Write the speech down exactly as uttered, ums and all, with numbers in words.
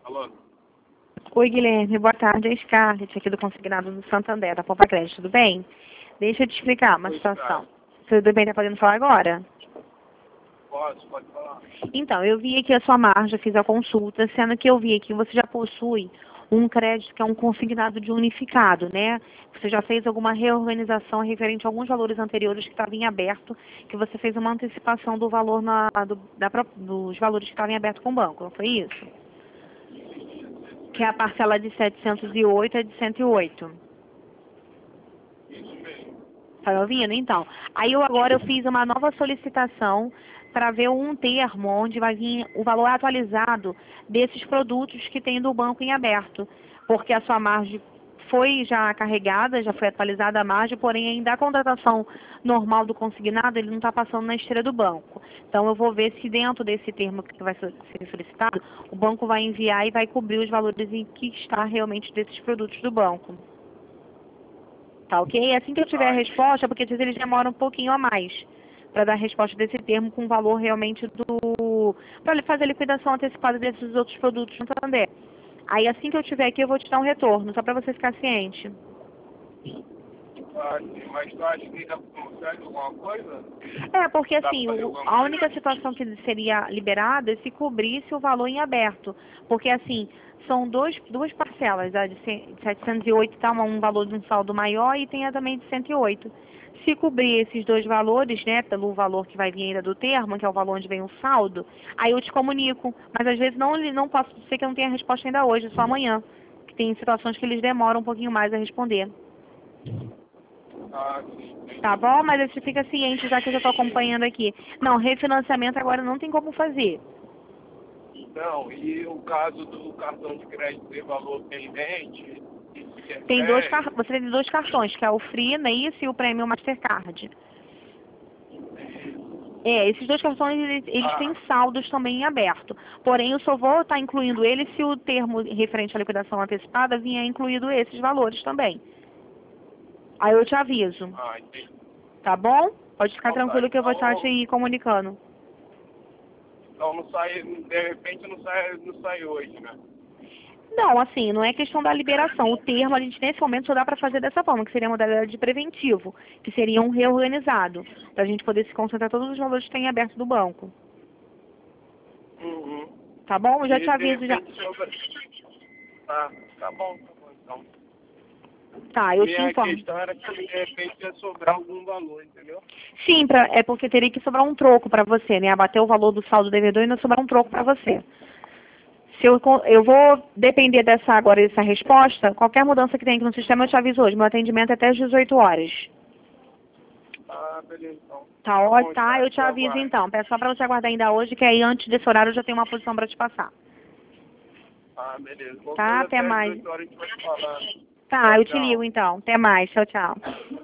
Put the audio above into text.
Alô? Oi, Guilherme. Boa tarde. É a Scarlett, aqui do Consignado do Santander, da Poupa Crédito. Tudo bem? Deixa eu te explicar uma Oi, situação. Scarlett. Tudo bem? Tá podendo falar agora? Posso, pode falar. Então, eu vi aqui a sua margem, fiz a consulta, sendo que eu vi aqui que você já possui um crédito que é um consignado de unificado, né? Você já fez alguma reorganização referente a alguns valores anteriores que estavam em aberto, que você fez uma antecipação do valor na, do, da, pró- dos valores que estavam em aberto com o banco, não foi isso? Que é a parcela de setecentos e oito e de cento e oito. Isso mesmo. Tá me ouvindo? Então, aí eu agora eu fiz uma nova solicitação para ver um termo onde vai vir o valor atualizado desses produtos que tem do banco em aberto, porque a sua margem foi já carregada, já foi atualizada a margem, porém ainda a contratação normal do consignado, ele não está passando na esteira do banco. Então eu vou ver se dentro desse termo que vai ser solicitado, o banco vai enviar e vai cobrir os valores em que está realmente desses produtos do banco. Tá ok? Assim que eu tiver a Ah, resposta, porque às vezes eles demoram um pouquinho a mais para dar a resposta desse termo com o valor realmente do... para fazer a liquidação antecipada desses outros produtos no Santander. Aí assim que eu tiver aqui eu vou te dar um retorno, só para você ficar ciente. ah, sim, mas tu acha que ainda consegue alguma coisa? É, porque Dá pra assim, fazer o- alguma a coisa? única situação que seria liberada é se cobrisse o valor em aberto. Porque assim, são dois, duas parcelas, a de cem- de setecentos e oito tá um valor de um saldo maior e tem a também de cento e oito. Se cobrir esses dois valores, né, pelo valor que vai vir ainda do termo, que é o valor onde vem o saldo, aí eu te comunico. Mas às vezes não, não posso dizer que eu não tenho a resposta ainda hoje, só amanhã. Que tem situações que eles demoram um pouquinho mais a responder. Ah, sim, Tá entendi. bom? Mas você fica ciente, já que eu já estou acompanhando aqui. Não, refinanciamento agora não tem como fazer. Não, e o caso do cartão de crédito ter valor pendente, Tem dois car... interfere? Você tem dois cartões, que é o Free, né, isso, e o Premium Mastercard. É, esses dois cartões, eles, eles têm Ah, saldos também em aberto. Porém, eu só vou estar incluindo eles se o termo referente à liquidação antecipada vier incluído esses valores também. Aí eu te aviso. ah, entendi. Tá bom? Pode ficar Então tá, tranquilo que eu vou estar então, te comunicando. então não sai, de repente não sai, não sai hoje, né? Não, assim, não é questão da liberação. O termo, a gente nesse momento só dá para fazer dessa forma, que seria a modalidade de preventivo, que seria um reorganizado, para a gente poder se concentrar todos os valores que tem aberto do banco. Uhum. Tá bom? Eu já E te de aviso já. repente sobra... Tá, tá bom, tá bom então. Tá, eu te Minha informo. questão era que de repente ia sobrar algum valor, entendeu? Sim, pra, é porque teria que sobrar um troco para você, né? Abater o valor do saldo devedor e ainda sobrar um troco para você. Se eu, con- eu vou depender dessa agora dessa resposta, qualquer mudança que tem aqui no sistema eu te aviso hoje. Meu atendimento é até às dezoito horas. Ah, beleza então. Tá, Tá ó, bom, tá, Scar, eu te eu aviso aguardo. então. Peço só para você aguardar ainda hoje, que aí antes desse horário eu já tenho uma posição para te passar. Ah, beleza. Qualquer Tá, coisa até até às mais. dezoito horas a gente pode falar. Tá, Tchau, eu te ligo tchau. então. Até mais. Tchau, tchau.